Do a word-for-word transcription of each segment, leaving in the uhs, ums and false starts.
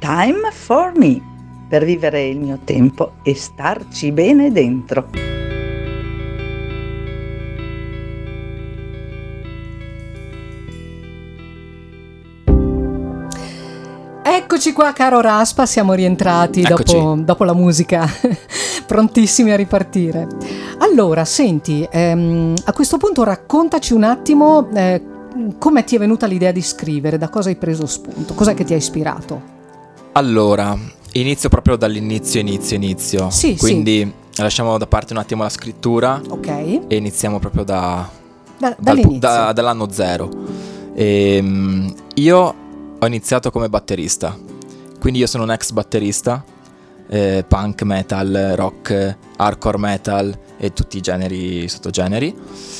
Time for Me, per vivere il mio tempo e starci bene dentro. Eccoci qua, caro Raspa, siamo rientrati dopo, dopo la musica, prontissimi a ripartire. Allora, senti, ehm, a questo punto raccontaci un attimo eh, come ti è venuta l'idea di scrivere, da cosa hai preso spunto, cos'è che ti ha ispirato? Allora, inizio proprio dall'inizio, inizio, inizio. Sì, Quindi sì. Lasciamo da parte un attimo la scrittura. Ok. E iniziamo proprio da, da dal, dall'inizio. Da, dall'anno zero. E, io ho iniziato come batterista. Quindi io sono un ex batterista, eh, punk, metal, rock, hardcore metal e tutti i generi, sottogeneri.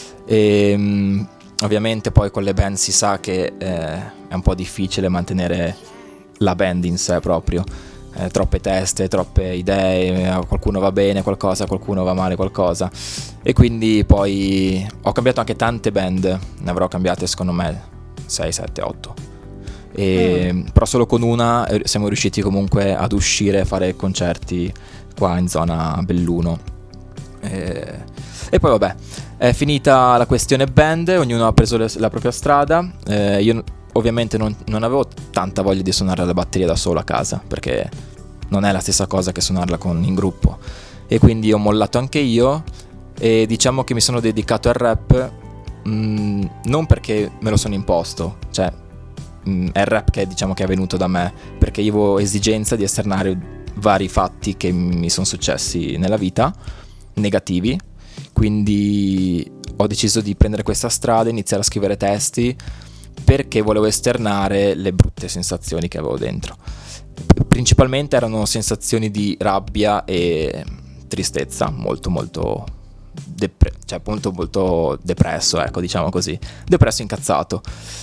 E ovviamente poi con le band si sa che eh, è un po' difficile mantenere la band in sé proprio, eh, troppe teste, troppe idee, a qualcuno va bene qualcosa, a qualcuno va male qualcosa, e quindi poi ho cambiato anche tante band, ne avrò cambiate secondo me sei, sette, otto, e, mm. però solo con una siamo riusciti comunque ad uscire a fare concerti qua in zona Belluno, e, e poi vabbè, è finita la questione band, ognuno ha preso le, la propria strada, eh, io ovviamente non, non avevo tanta voglia di suonare la batteria da solo a casa, perché non è la stessa cosa che suonarla con, in gruppo, e quindi ho mollato anche io e diciamo che mi sono dedicato al rap, mh, non perché me lo sono imposto, cioè mh, è il rap che diciamo che è venuto da me, perché io avevo esigenza di esternare vari fatti che mi sono successi nella vita, negativi, quindi ho deciso di prendere questa strada, iniziare a scrivere testi, perché volevo esternare le brutte sensazioni che avevo dentro. Principalmente erano sensazioni di rabbia e tristezza, molto molto depre- cioè appunto molto depresso, ecco, diciamo così, depresso, incazzato.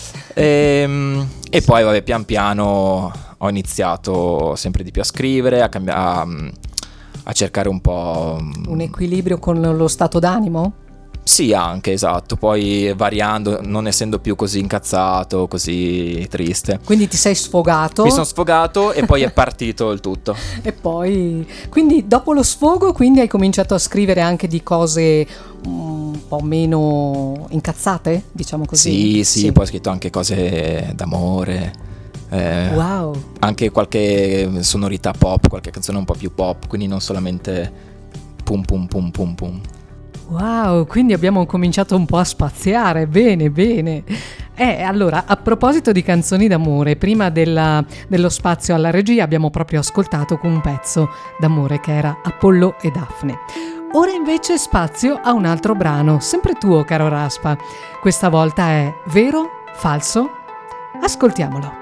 E, e poi vabbè, pian piano ho iniziato sempre di più a scrivere, a cambiare, a cercare un po' un equilibrio con lo stato d'animo? Sì, anche, esatto, poi variando, non essendo più così incazzato, così triste. Quindi ti sei sfogato? Mi sono sfogato e poi è partito il tutto. E poi, quindi dopo lo sfogo, quindi hai cominciato a scrivere anche di cose un po' meno incazzate, diciamo così? Sì, sì, sì. Poi ho scritto anche cose d'amore. Eh, wow. Anche qualche sonorità pop, qualche canzone un po' più pop, quindi non solamente pum pum pum pum pum. Wow, quindi abbiamo cominciato un po' a spaziare, bene, bene. Eh, allora, a proposito di canzoni d'amore, prima della, dello spazio alla regia abbiamo proprio ascoltato un pezzo d'amore che era Apollo e Daphne. Ora invece spazio a un altro brano, sempre tuo, caro Raspa. Questa volta è Vero? Falso? Ascoltiamolo.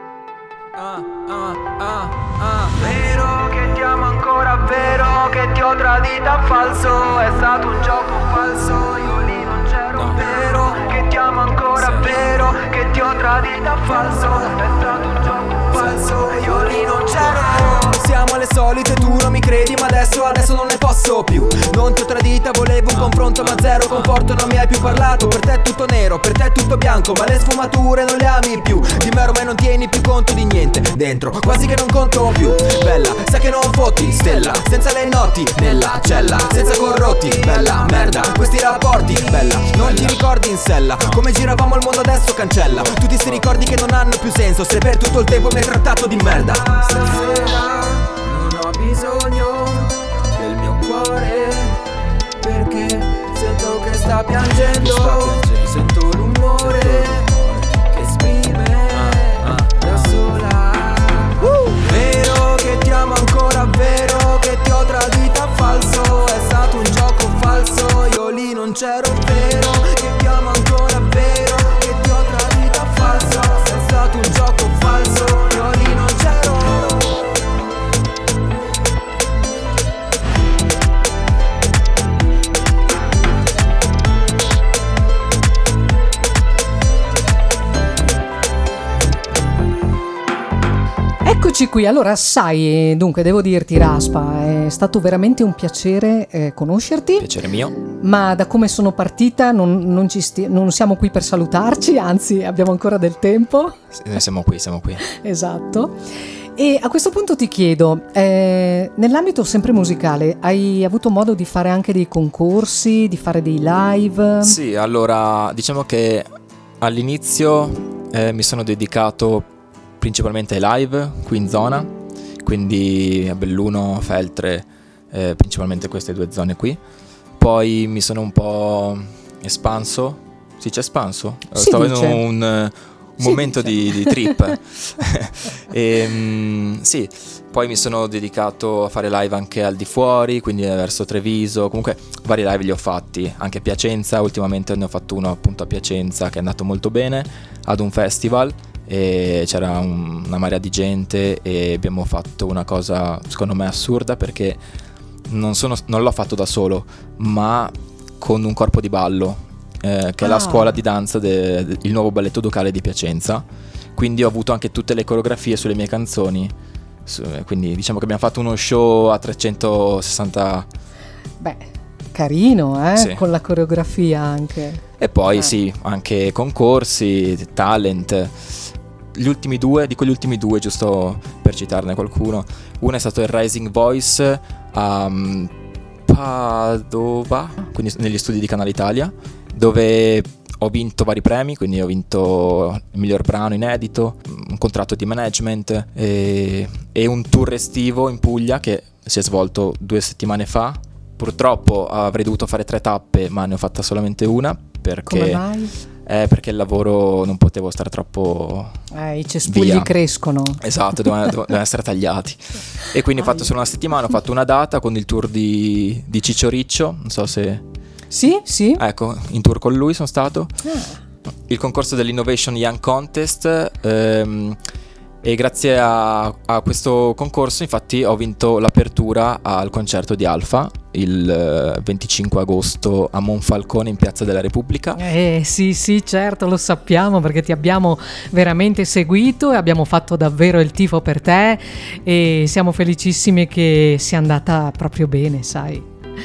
Ah, ah, ah, ah. Vero che ti amo ancora, vero che ti ho tradita, falso, è stato un gioco falso, io lì non c'ero, no. Vero che ti amo ancora, sì. Vero che ti ho tradita, falso, è stato un gioco falso, io lì non c'ero. Siamo alle solite, tu non mi credi, ma adesso, adesso non ne posso più. Non ti ho tradita, volevo un confronto ma zero conforto, non mi hai più parlato. Per te è tutto nero, per te è tutto bianco, ma le sfumature non le ami più. Di me ormai non tieni più conto di niente dentro, quasi che non conto più. Bella, sai che non fotti, stella, senza le notti, nella cella, senza corrotti. Bella, merda, questi rapporti, bella, non ti ricordi in sella come giravamo il mondo, adesso cancella tutti sti ricordi che non hanno più senso, se per tutto il tempo mi hai trattato di merda. Stasera non ho bisogno del mio cuore, perché sento che sta piangendo, sta piangendo. Sento l'umore che esprime ah, ah, da sola. uh. Vero che ti amo ancora, vero che ti ho tradita, falso, è stato un gioco falso, io lì non c'ero. Vero che ti amo ancora, vero che ti ho tradita, falso, è stato un gioco falso, io lì non c'ero. Eccoci qui, allora sai, dunque devo dirti Raspa, è stato veramente un piacere eh, conoscerti. Piacere mio. Ma da come sono partita non, non, ci sti- non siamo qui per salutarci, anzi abbiamo ancora del tempo. Noi siamo qui, siamo qui. Esatto. E a questo punto ti chiedo, eh, nell'ambito sempre musicale, hai avuto modo di fare anche dei concorsi, di fare dei live? Sì, allora diciamo che all'inizio eh, mi sono dedicato principalmente ai live qui in zona, quindi a Belluno, Feltre, eh, principalmente queste due zone qui. Poi mi sono un po' espanso, si c'è espanso? Si Sto dice. avendo un, un Si momento dice. di, di trip. e, mm, sì, poi mi sono dedicato a fare live anche al di fuori, quindi verso Treviso, comunque vari live li ho fatti, anche a Piacenza, ultimamente ne ho fatto uno appunto a Piacenza che è andato molto bene, ad un festival, e c'era un- una marea di gente e abbiamo fatto una cosa secondo me assurda, perché non, sono, non l'ho fatto da solo, ma con un corpo di ballo, eh, che è Ah. la scuola di danza del nuovo balletto ducale di Piacenza. Quindi ho avuto anche tutte le coreografie sulle mie canzoni. Su- quindi diciamo che abbiamo fatto uno show a trecentosessanta. Beh, carino, eh? Sì. Con la coreografia anche. E poi Eh. sì, anche concorsi, talent. Gli ultimi due, dico gli ultimi due giusto per citarne qualcuno. Uno è stato il Rising Voice a um, Padova, quindi negli studi di Canale Italia, dove ho vinto vari premi, quindi ho vinto il miglior brano inedito, un contratto di management e, e un tour estivo in Puglia che si è svolto due settimane fa. Purtroppo avrei dovuto fare tre tappe, ma ne ho fatta solamente una perché, Come mai? eh, perché il lavoro non potevo stare troppo. Eh, I cespugli Via. crescono. Esatto, dovevano, dovevano essere tagliati. E quindi ho fatto Ai. solo una settimana, ho fatto una data con il tour di, di Ciccio Riccio, non so se. Sì, sì. Ecco, in tour con lui sono stato. Ah. Il concorso dell'Innovation Young Contest, ehm, e grazie a, a questo concorso infatti ho vinto l'apertura al concerto di Alfa il eh, venticinque agosto a Monfalcone in Piazza della Repubblica. Eh sì, sì, certo, lo sappiamo perché ti abbiamo veramente seguito e abbiamo fatto davvero il tifo per te e siamo felicissimi che sia andata proprio bene, sai.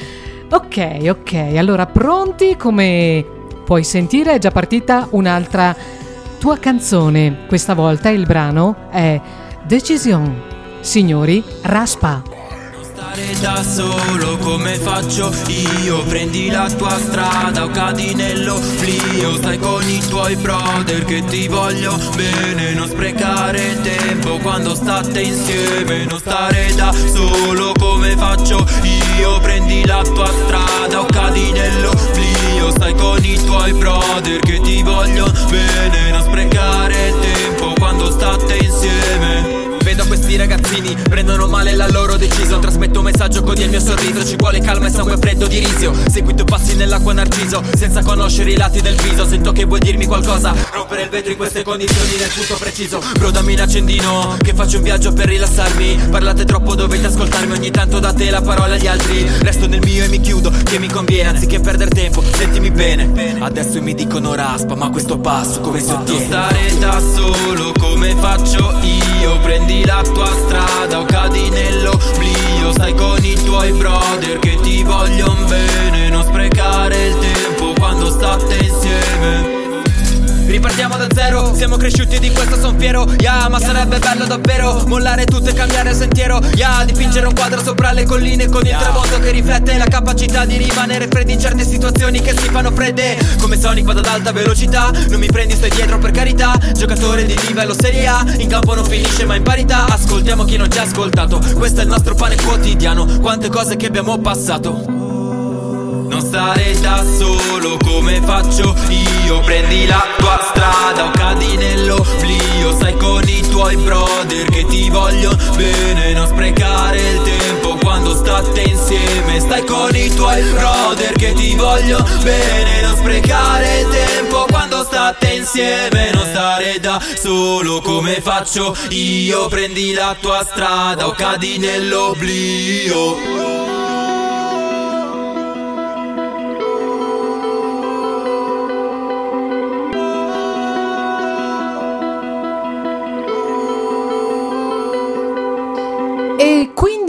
Ok, ok, allora pronti? Come puoi sentire è già partita un'altra tua canzone. Questa volta il brano è Decision. Signori, Raspa. Stare da solo come faccio io, prendi la tua strada o cadi nell'oblio, stai con i tuoi brother che ti voglio bene, non sprecare tempo quando state insieme, non stare da solo come faccio io, prendi la tua strada o cadi nell'oblio, stai con i tuoi brother che ti voglio bene, non sprecare tempo quando state insieme. Vedo questi ragazzini, prendono male la loro decisione. Trasmetto un messaggio con il mio sorriso. Ci vuole calma e sangue freddo di risio. Segui i tuoi passi nell'acqua narciso, senza conoscere i lati del viso. Sento che vuoi dirmi qualcosa, rompere il vetro in queste condizioni nel punto preciso. Bro, dammi un accendino, che faccio un viaggio per rilassarmi. Parlate troppo, dovete ascoltarmi. Ogni tanto date la parola agli altri. Resto nel mio e mi chiudo, che mi conviene. Anziché perdere tempo, sentimi bene. Adesso mi dicono raspa, ma questo passo come si ottiene? Non stare da solo come faccio io, prendi la tua strada o cadi nell'oblio, stai con i tuoi brother che ti vogliono bene, non sprecare il tempo quando state insieme. Ripartiamo da zero, siamo cresciuti di questo son fiero, yeah, ma sarebbe bello davvero mollare tutto e cambiare sentiero, yeah, dipingere un quadro sopra le colline con il tramonto che riflette la capacità di rimanere freddi in certe situazioni che si fanno fredde. Come Sonic vado ad alta velocità, non mi prendi, stai dietro per carità, giocatore di livello Serie A, in campo non finisce ma in parità, ascoltiamo chi non ci ha ascoltato, questo è il nostro pane quotidiano, quante cose che abbiamo passato. Non stare da solo come faccio io, prendi la tua strada o cadi nell'oblio, stai con i tuoi brother che ti vogliono bene, non sprecare il tempo quando state insieme, stai con i tuoi brother che ti vogliono bene, non sprecare il tempo quando state insieme, non stare da solo come faccio io, prendi la tua strada o cadi nell'oblio. E quindi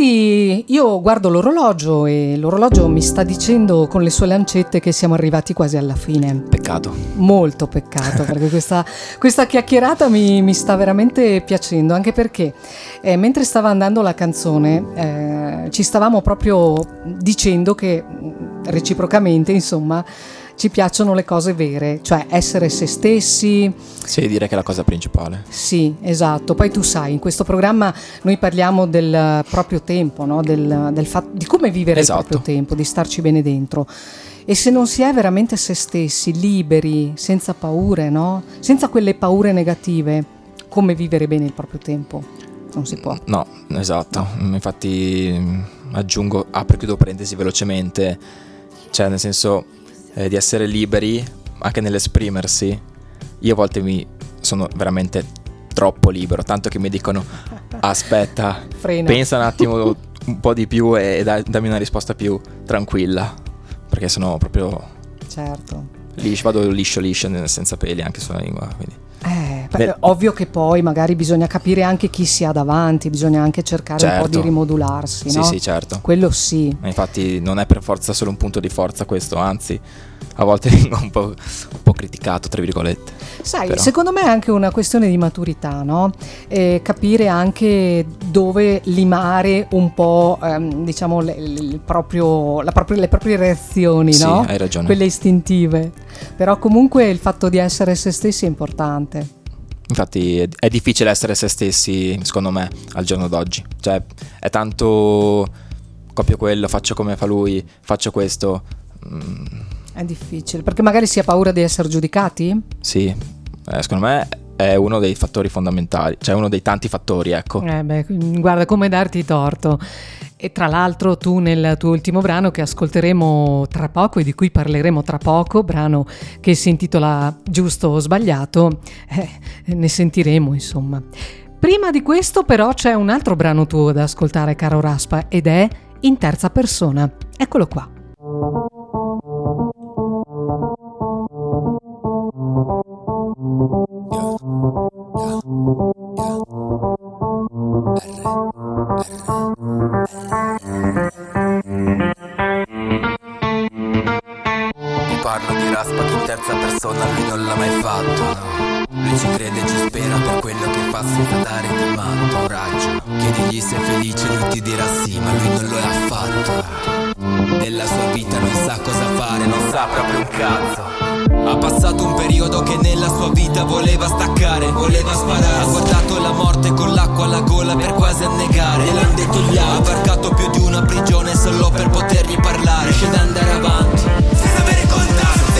quindi io guardo l'orologio e l'orologio mi sta dicendo con le sue lancette che siamo arrivati quasi alla fine. Peccato. Molto peccato, perché questa, questa chiacchierata mi, mi sta veramente piacendo, anche perché eh, mentre stava andando la canzone eh, ci stavamo proprio dicendo che reciprocamente, insomma, ci piacciono le cose vere, cioè essere se stessi. Sì, direi che è la cosa principale. Sì, esatto. Poi tu sai, in questo programma noi parliamo del proprio tempo, no? del, del fatto di come vivere esatto. il proprio tempo, di starci bene dentro. E se non si è veramente se stessi, liberi, senza paure, no? Senza quelle paure negative, come vivere bene il proprio tempo? Non si può. No, esatto. No. Infatti aggiungo, apro e chiudo parentesi velocemente, cioè nel senso eh, di essere liberi anche nell'esprimersi. Io a volte mi sono veramente troppo libero, tanto che mi dicono aspetta, frena, pensa un attimo un po' di più e dai, dammi una risposta più tranquilla, perché sono proprio certo liscio, vado liscio liscio senza peli anche sulla lingua, quindi Eh, Beh, ovvio che poi magari bisogna capire anche chi si ha davanti, bisogna anche cercare certo. un po' di rimodularsi, sì, no? Sì, certo. Quello sì. Ma infatti non è per forza solo un punto di forza questo, anzi a volte vengo un po', un po' criticato, tra virgolette. Sai, Però. secondo me è anche una questione di maturità, no? E capire anche dove limare un po', ehm, diciamo, le, le, proprio, la proprio, le proprie reazioni, sì, no? Hai ragione. Quelle istintive. Però comunque il fatto di essere se stessi è importante. Infatti è, è difficile essere se stessi, secondo me, al giorno d'oggi. Cioè, è tanto copio quello, faccio come fa lui, faccio questo. Mm. È difficile, perché magari si ha paura di essere giudicati? Sì, eh, secondo me è uno dei fattori fondamentali, cioè uno dei tanti fattori, ecco. Eh beh, guarda come darti torto. E tra l'altro tu nel tuo ultimo brano che ascolteremo tra poco e di cui parleremo tra poco, brano che si intitola Giusto o Sbagliato, eh, ne sentiremo insomma. Prima di questo però c'è un altro brano tuo da ascoltare, caro Raspa, ed è in terza persona. Eccolo qua. Ti parlo di Raspa che in terza persona lui non l'ha mai fatto, no. Lui ci crede e ci spera per quello che fa senza dare di matto un raggio. Chiedigli se è felice, lui ti dirà sì, ma lui non lo è affatto. Della sua vita non sa cosa fare, non sa proprio un cazzo. Ha passato un periodo che nella sua vita voleva staccare, voleva sparare. Ha guardato la morte con l'acqua alla gola per quasi annegare. Gliel'han detto gli altri. Ha varcato più di una prigione solo per potergli parlare. Riesce ad andare avanti senza avere contatto.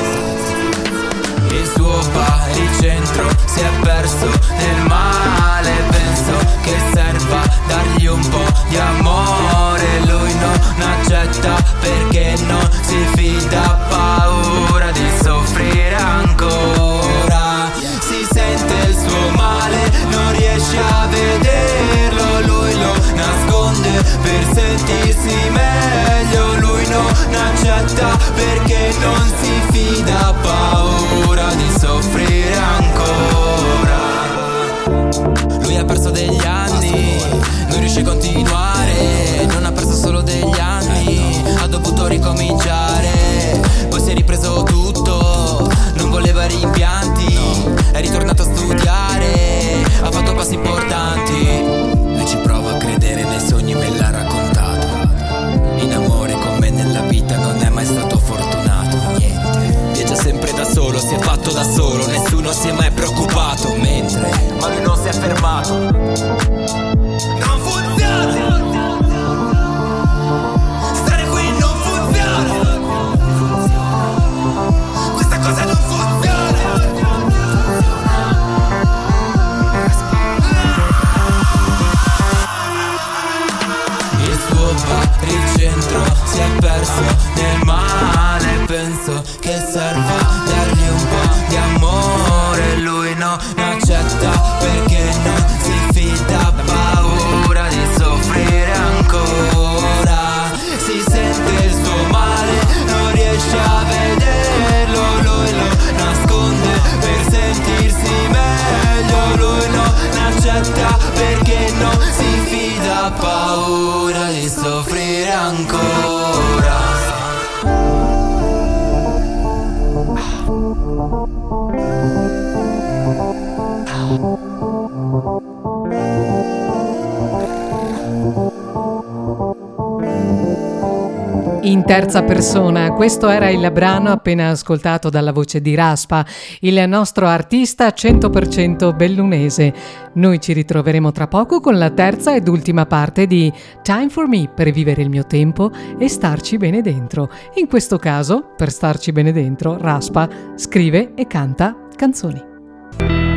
Il suo baricentro si è perso nel male. Penso che serva dargli un po' di amore. Lui non accetta perché non si fida, ha paura di soffrire ancora. Si sente il suo male, non riesce a vederlo. Lui lo nasconde per sentirsi meglio. Lui non accetta perché non si fida, ha paura di soffrire ancora. Lui ha perso degli anni, non riesce a continuare. Non ha perso solo degli anni, ha dovuto ricominciare. Poi si è ripreso tutto, non voleva rimpianti. È ritornato a studiare, ha fatto passi importanti. Lui ci prova a credere nei sogni, me l'ha raccontato. In amore con me nella vita non è mai stato fortunato. Niente, viaggia sempre da solo, si è fatto da solo, nessuno si è mai preoccupato. Mentre, ma lui non si è fermato. Non funziona! Stare qui non funziona! Questa cosa non funziona! Il suo baricentro si è perso nel male. Penso che serva dargli un po' di amore. Lui non accetta perché non si fida, ha paura terza persona. Questo era il brano appena ascoltato dalla voce di Raspa, il nostro artista cento per cento bellunese. Noi ci ritroveremo tra poco con la terza ed ultima parte di Time for Me, per vivere il mio tempo e starci bene dentro. In questo caso, per starci bene dentro, Raspa scrive e canta canzoni.